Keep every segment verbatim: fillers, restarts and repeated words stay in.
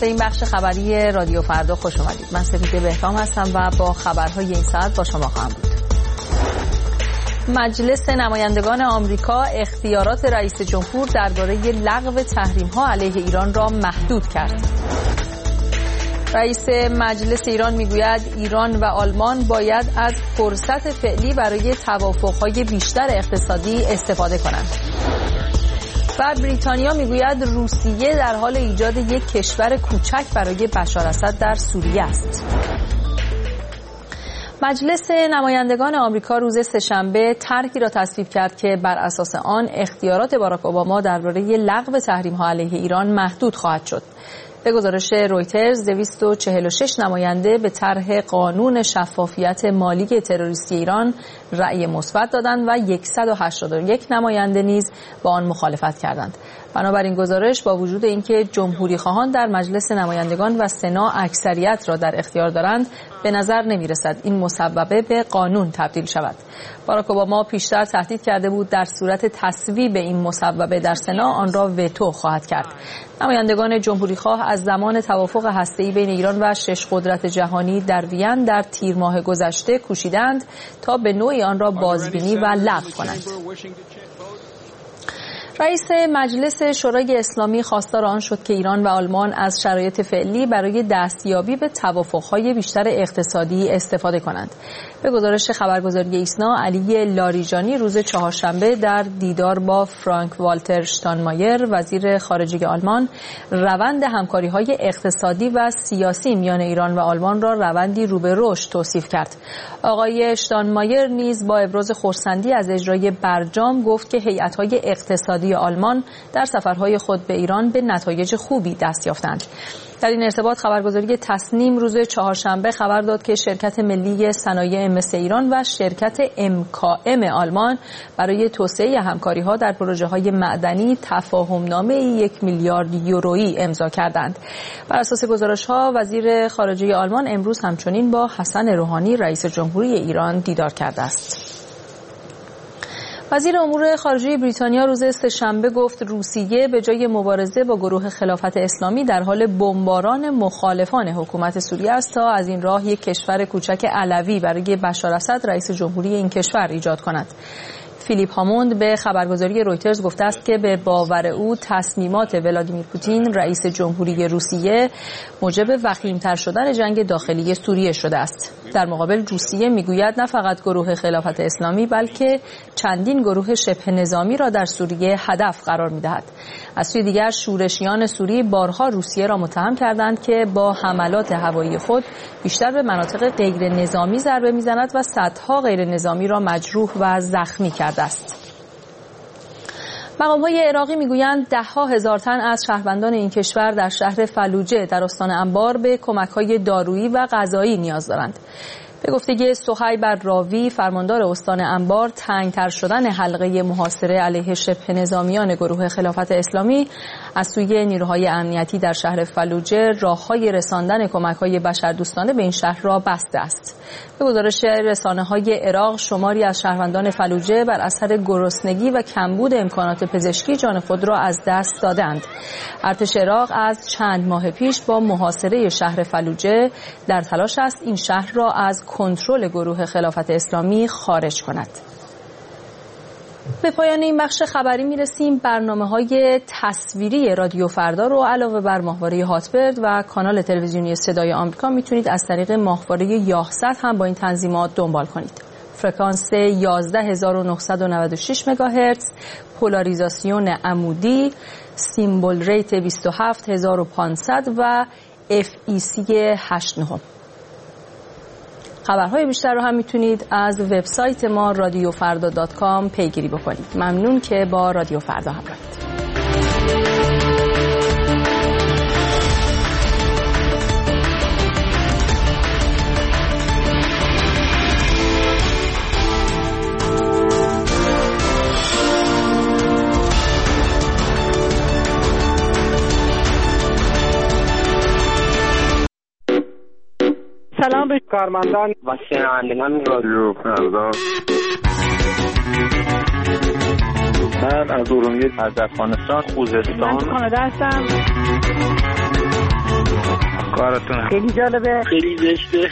به این بخش خبری رادیو فردا خوش اومدید. من سپیده بهرام هستم و با خبرهای این ساعت با شما خواهم بود. مجلس نمایندگان آمریکا اختیارات رئیس جمهور درباره لغو تحریم‌ها علیه ایران را محدود کرد. رئیس مجلس ایران میگوید ایران و آلمان باید از فرصت فعلی برای توافق‌های بیشتر اقتصادی استفاده کنند. و بریتانیا میگوید روسیه در حال ایجاد یک کشور کوچک برای بشار اسد در سوریه است. مجلس نمایندگان آمریکا روز سه‌شنبه طرحی را تصویب کرد که بر اساس آن اختیارات باراک اوباما درباره لغو تحریم‌ها علیه ایران محدود خواهد شد. به گزارش رویترز دویست و چهل و شش نماینده به طرح قانون شفافیت مالی تروریستی ایران رأی مثبت دادند و صد و هشتاد و یک نماینده نیز با آن مخالفت کردند. بنابراین گزارش با وجود اینکه جمهوری خواهان در مجلس نمایندگان و سنا اکثریت را در اختیار دارند، به نظر نمی‌رسد این مسببه به قانون تبدیل شود. باراک اوباما پیشتر تهدید کرده بود در صورت تصویب این مسببه در سنا آن را وتو خواهد کرد. نمایندگان جمهوری خواه از زمان توافق هسته‌ای بین ایران و شش قدرت جهانی در وین در تیر ماه گذشته کوشیدند تا به نوعی آن را بازبینی و لغو کنند. رئیس مجلس شورای اسلامی خواستار آن شد که ایران و آلمان از شرایط فعلی برای دستیابی به توافق‌های بیشتر اقتصادی استفاده کنند. به گزارش خبرگزاری ایسنا، علی لاریجانی روز چهارشنبه در دیدار با فرانک والتر شتاینمایر وزیر خارجه آلمان روند همکاری‌های اقتصادی و سیاسی میان ایران و آلمان را روندی رو به رشد توصیف کرد. آقای شتاینمایر نیز با ابراز خرسندی از اجرای برجام گفت که هیئت‌های اقتصادی آلمان در سفرهای خود به ایران به نتایج خوبی دست یافتند. در این ارتباط خبرگزاری تصنیم روز چهارشنبه خبر داد که شرکت ملی صنایع مس ایران و شرکت ام کا ام آلمان برای توسعه همکاری‌ها در پروژه‌های معدنی تفاهم‌نامه یک میلیارد یورویی امضا کردند. بر اساس گزارش‌ها وزیر خارجه آلمان امروز همچنین با حسن روحانی رئیس جمهوری ایران دیدار کرده است. وزیر امور خارجه بریتانیا روز سه‌شنبه گفت روسیه به جای مبارزه با گروه خلافت اسلامی در حال بمباران مخالفان حکومت سوریه است تا از این راه یک کشور کوچک علوی برای بشار اسد رئیس جمهوری این کشور ایجاد کند. فیلیپ هاموند به خبرگزاری رویترز گفته است که به باور او تصمیمات ولادیمیر پوتین رئیس جمهوری روسیه موجب وخیم‌تر شدن جنگ داخلی سوریه شده است. در مقابل روسیه میگوید نه فقط گروه خلافت اسلامی بلکه چندین گروه شبه نظامی را در سوریه هدف قرار می‌دهد. از سوی دیگر شورشیان سوری بارها روسیه را متهم کردند که با حملات هوایی خود بیشتر به مناطق غیر نظامی ضربه می‌زند و صدها غیر نظامی را مجروح و زخمی کرده است. مقام‌های عراقی میگویند ده‌ها هزار تن از شهروندان این کشور در شهر فلوجه در استان انبار به کمک‌های دارویی و غذایی نیاز دارند. به گفته صهیب راوی فرماندار استان انبار، تنگ‌تر شدن حلقه محاصره علیه شبه نظامیان گروه خلافت اسلامی از سوی نیروهای امنیتی در شهر فلوجه راه‌های رساندن کمک‌های بشردوستانه به این شهر را بسته است. به گزارش رسانه‌های عراق، شماری از شهروندان فلوجه بر اثر گرسنگی و کمبود امکانات پزشکی جان خود را از دست دادند. ارتش عراق از چند ماه پیش با محاصره شهر فلوجه در تلاش است این شهر را از کنترل گروه خلافت اسلامی خارج کند. به پایان این بخش خبری میرسیم. برنامه‌های تصویری رادیو فردا رو علاوه بر ماهواره هاتبرد و کانال تلویزیونی صدای آمریکا میتونید از طریق ماهواره یاهصد هم با این تنظیمات دنبال کنید. فرکانس یازده هزار و نهصد و نود و شش مگاهرتز، پولاریزاسیون عمودی، سیمبل ریت بیست و هفت هزار و پانصد و اف ای سی هشت نه. خبرهای بیشتر رو هم میتونید از وبسایت ما رادیو فردا دات کام پیگیری بکنید. ممنون که با رادیو فردا همراهید. سلام به کارمندان و شنوندگان رادیو فردا. من از ارومیه، از افغانستان، خوزستان، من کانادا هستم. کارتون خیلی جالبه، خیلی زشته.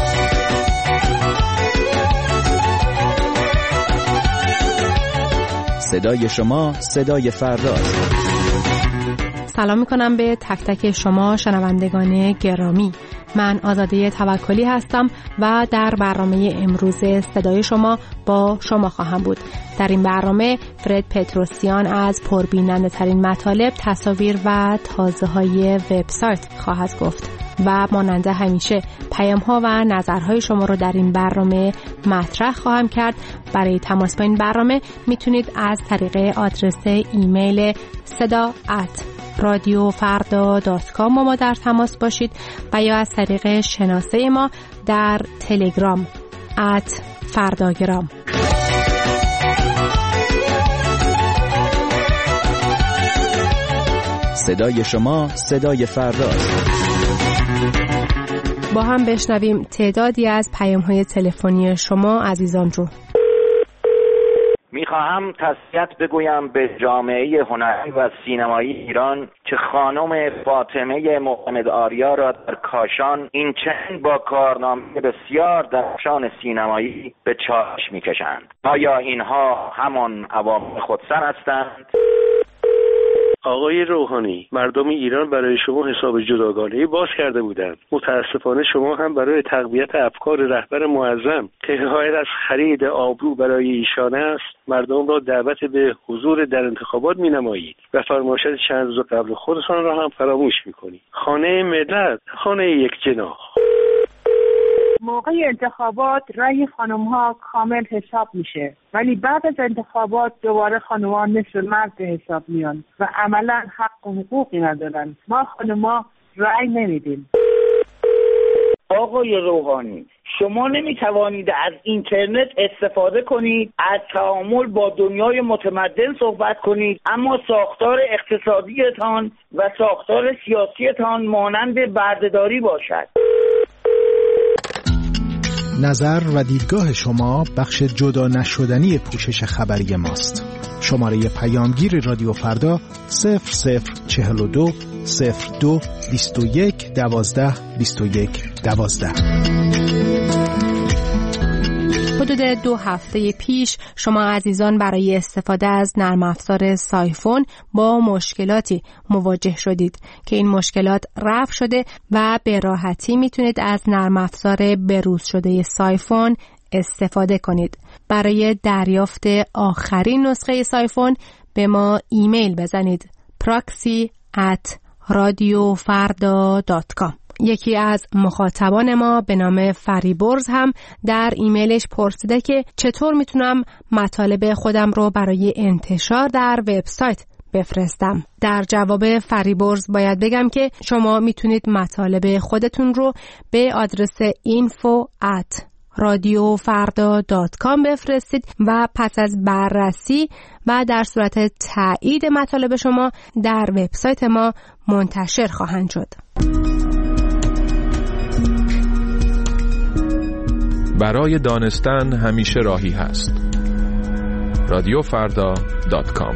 صدای شما صدای فرداست. سلام میکنم به تک تک شما شنوندگان گرامی. من آزاده توکلی هستم و در برنامه امروز صدای شما با شما خواهم بود. در این برنامه فرد پتروسیان از پربیننده ترین مطالب، تصاویر و تازه های وبسایت خواهد گفت و مانند همیشه پیام ها و نظرهای شما رو در این برنامه مطرح خواهم کرد. برای تماس با این برنامه میتونید از طریق آدرس ایمیل صدا ات رادیو فردا دات کام با ما در تماس باشید و یا از طریق شناسه ما در تلگرام ات فرداگرام. صدای شما صدای فرداست. با هم بشنویم تعدادی از پیام‌های تلفنی شما عزیزان رو. میخواهم تسلیت بگویم به جامعه هنری و سینمایی ایران که خانم فاطمه محمد آریا را در کاشان این چند با کارنامه بسیار درخشان سینمایی به چالش میکشند. آیا اینها همان عوامل خودسر هستند؟ آقای روحانی، مردم ایران برای شما حساب جداگانه‌ای باز کرده بودند. متاسفانه شما هم برای تقویت افکار رهبر معظم که حکایت از خرید آبرو برای ایشان است، مردم را دعوت به حضور در انتخابات می‌نمایید و فرمایشات چند روز قبل خودتان را هم فراموش می‌کنید. خانه ملت، خانه یک جناح. موقع انتخابات رأی خانم ها کامل حساب میشه، ولی بعد از انتخابات دوباره خانم ها نصف مرد حساب میان و عملا حق و حقوقی ندارن. ما خانم ها رأی نمیدیم. آقای روحانی، شما نمیتوانید از اینترنت استفاده کنید، از تعامل با دنیای متمدن صحبت کنید، اما ساختار اقتصادیتان و ساختار سیاسیتان مانند بردهداری باشد. نظر و دیدگاه شما بخش جدا نشدنی پوشش خبری ماست. شماره پیامگیر رادیو فردا صفر صفر چهل و دو صفر دو بیست و یک دوازده بیست و یک دوازده. حدود دو هفته پیش شما عزیزان برای استفاده از نرم افزار سایفون با مشکلاتی مواجه شدید که این مشکلات رفع شده و به راحتی میتونید از نرم افزار بروز شده سایفون استفاده کنید. برای دریافت آخرین نسخه سایفون به ما ایمیل بزنید proxy at radiofarda dot com. یکی از مخاطبان ما به نام فریبرز هم در ایمیلش پرسیده که چطور میتونم مطالب خودم رو برای انتشار در وبسایت بفرستم. در جواب فریبرز باید بگم که شما میتونید مطالب خودتون رو به آدرس info at radiofarda dot com بفرستید و پس از بررسی و در صورت تایید مطالب شما در وبسایت ما منتشر خواهند شد. برای دانستن همیشه راهی هست. رادیو فردا دات کام.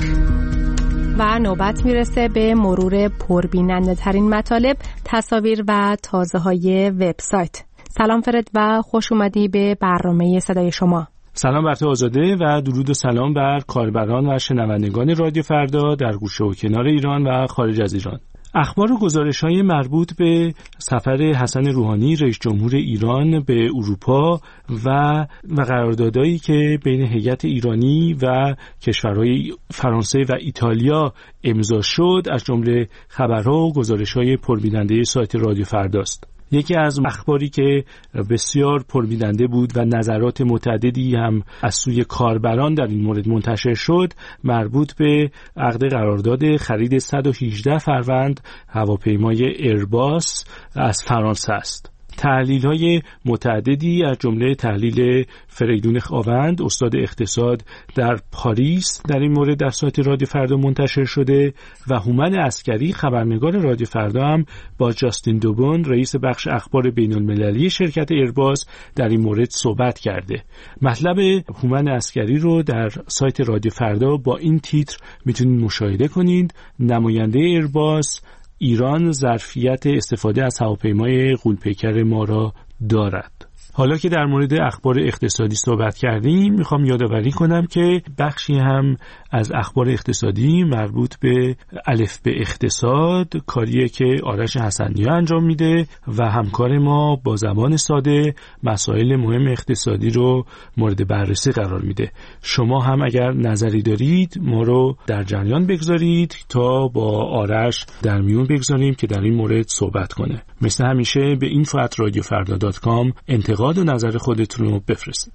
و نوبت میرسه به مرور پربیننده ترین مطالب، تصاویر و تازه های وبسایت. سلام فرد و خوش اومدی به برنامه صدای شما. سلام بر تو آزاده و درود و سلام بر کاربران و شنوندگان رادیو فردا در گوشه و کنار ایران و خارج از ایران. اخبار و گزارش‌های مربوط به سفر حسن روحانی رئیس جمهور ایران به اروپا و و قراردادهایی که بین هیئت ایرانی و کشورهای فرانسه و ایتالیا امضا شد از جمله خبرها و گزارش‌های پربیننده سایت رادیو فرداست. یکی از اخباری که بسیار پربیننده بود و نظرات متعددی هم از سوی کاربران در این مورد منتشر شد مربوط به عقد قرارداد خرید صد و هجده فروند هواپیمای ایرباس از فرانسه است. تحلیل‌های متعددی از جمله تحلیل فریدون خاوند استاد اقتصاد در پاریس در این مورد در سایت رادیو فردا منتشر شده و هومن عسکری خبرنگار رادیو فردا هم با جاستین دوبون رئیس بخش اخبار بین‌المللی شرکت ایرباس در این مورد صحبت کرده. مطلب هومن عسکری رو در سایت رادیو فردا با این تیتر میتونید مشاهده کنید: نماینده ایرباس ایران ظرفیت استفاده از هواپیمای غول‌پیکر ما را دارد. حالا که در مورد اخبار اقتصادی صحبت کردیم، میخوام یادآوری کنم که بخشی هم از اخبار اقتصادی مربوط به الف به اقتصاد، کاریه که آرش حسنی‌ها انجام میده و همکار ما با زبان ساده مسائل مهم اقتصادی رو مورد بررسی قرار میده. شما هم اگر نظری دارید ما رو در جریان بگذارید تا با آرش در میون بگذاریم که در این مورد صحبت کنه. مثل همیشه به اینفو ات رادیو فردا دات کام انتقاد و نظر خودتون رو بفرستید.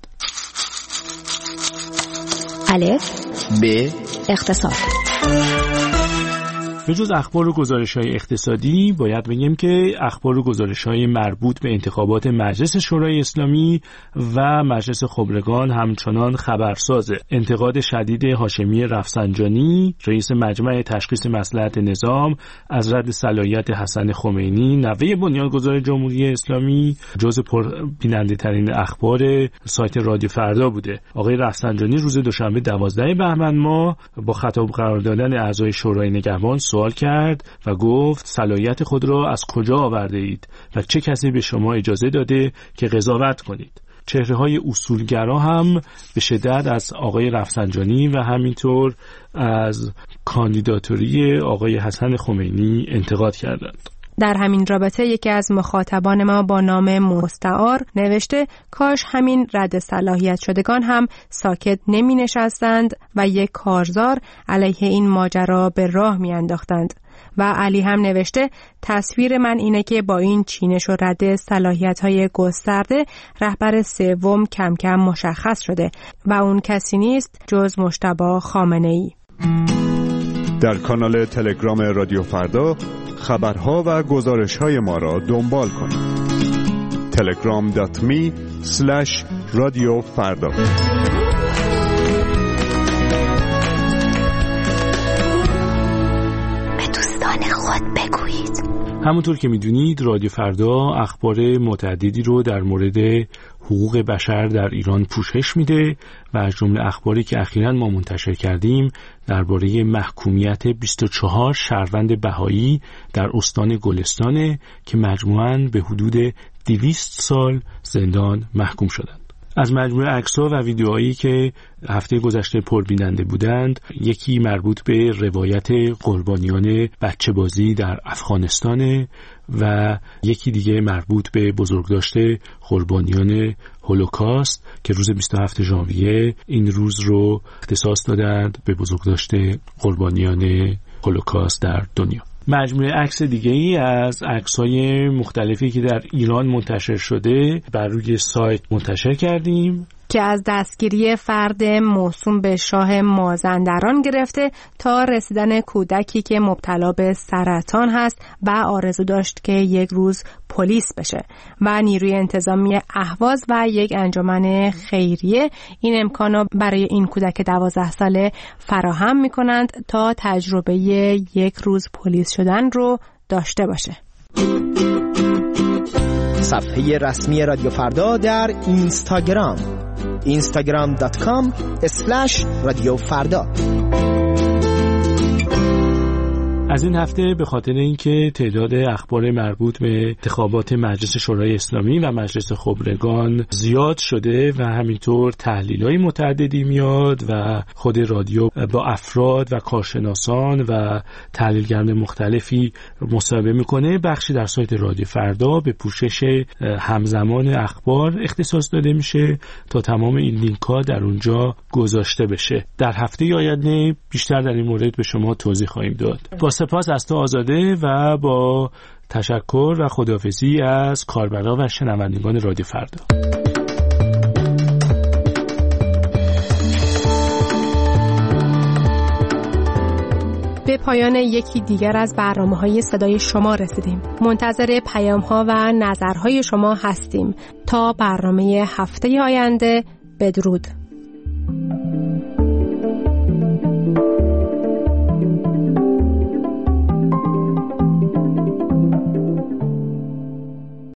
الف ب اقتصاد. به جز اخبار و گزارش‌های اقتصادی باید بگیم که اخبار و گزارش‌های مربوط به انتخابات مجلس شورای اسلامی و مجلس خبرگان همچنان خبرسازه. انتقاد شدید هاشمی رفسنجانی رئیس مجمع تشخیص مصلحت نظام از رد صلاحیت حسن خمینی نوه بنیانگذار جمهوری اسلامی جز پربیننده‌ترین اخبار سایت رادیو فردا بوده. آقای رفسنجانی روز دوشنبه دوازده بهمن ماه با خطاب قرار دادن اعضای شورای نگهبان سوال کرد و گفت صلاحیت خود را از کجا آورده اید و چه کسی به شما اجازه داده که قضاوت کنید؟ چهره‌های اصولگرا هم به شدت از آقای رفسنجانی و همینطور از کاندیداتوری آقای حسن خمینی انتقاد کردند. در همین رابطه یکی از مخاطبان ما با نام مستعار نوشته کاش همین رد صلاحیت شدگان هم ساکت نمی نشستند و یک کارزار علیه این ماجرا به راه می انداختند. و علی هم نوشته تصویر من اینه که با این چینش و رد صلاحیت‌های گسترده رهبر سوم کم کم مشخص شده و اون کسی نیست جز مجتبی خامنه‌ای. در کانال تلگرام رادیو فردا خبرها و گزارش‌های ما را دنبال کنید. تلگرام دات می اسلش رادیو فردا. به دوستان خود بگویید. همونطور که میدونید رادیو فردا اخبار متعددی رو در مورد حقوق بشر در ایران پوشش میده و از جمله اخباری که اخیراً ما منتشر کردیم درباره محکومیت بیست و چهار شهروند بهایی در استان گلستان که مجموعاً به حدود دویست سال زندان محکوم شدند. از مجموعه عکس‌ها و ویدیوهایی که هفته گذشته پربیننده بودند، یکی مربوط به روایت قربانیان بچه بازی در افغانستان و یکی دیگه مربوط به بزرگداشت قربانیان هولوکاست که روز بیست و هفتم ژانویه این روز رو اختصاص دادند به بزرگداشت قربانیان هولوکاست در دنیا. مجموعه عکس دیگه‌ای از عکس‌های مختلفی که در ایران منتشر شده بر روی سایت منتشر کردیم که از دستگیری فرد موسوم به شاه مازندران گرفته تا رسیدن کودکی که مبتلا به سرطان هست و آرزو داشت که یک روز پلیس بشه و نیروی انتظامی اهواز و یک انجمن خیریه این امکانو برای این کودک دوازده ساله فراهم می‌کنند تا تجربه یک روز پلیس شدن رو داشته باشه. صفحه رسمی رادیو فردا در اینستاگرام اینستاگرام دات کام اسلش رادیو فردا. از این هفته به خاطر اینکه تعداد اخبار مربوط به انتخابات مجلس شورای اسلامی و مجلس خبرگان زیاد شده و همینطور تحلیل‌های متعددی میاد و خود رادیو با افراد و کارشناسان و تحلیلگران مختلفی مصاحبه میکنه، بخشی در سایت رادیو فردا به پوشش همزمان اخبار اختصاص داده میشه تا تمام این لینک‌ها در اونجا گذاشته بشه. در هفته آینده بیشتر در این مورد به شما توضیح خواهیم داد. با سپاس از تو آزاده و با تشکر و خداحافظی از کاربران و شنوندگان رادیو فردا. به پایان یکی دیگر از برنامه‌های صدای شما رسیدیم. منتظر پیام‌ها و نظرهای شما هستیم. تا برنامه هفته آینده، بدرود.